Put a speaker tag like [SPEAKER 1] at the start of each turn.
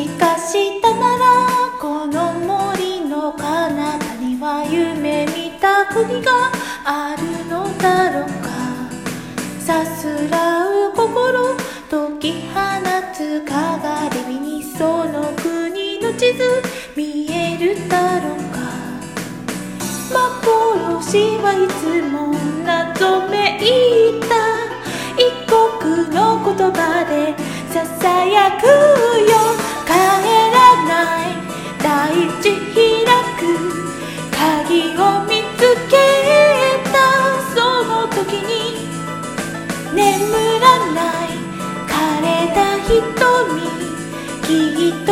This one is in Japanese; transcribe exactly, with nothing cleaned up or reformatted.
[SPEAKER 1] しかしたならこの森の彼方には夢見た国があるのだろうか。さすらう心解き放つかがり火にその国の地図見えるだろうか。幻はいつも謎めいた一国の言葉でささやくよ。帰らない大地開く鍵を見つけたその時に眠らない枯れた瞳きっと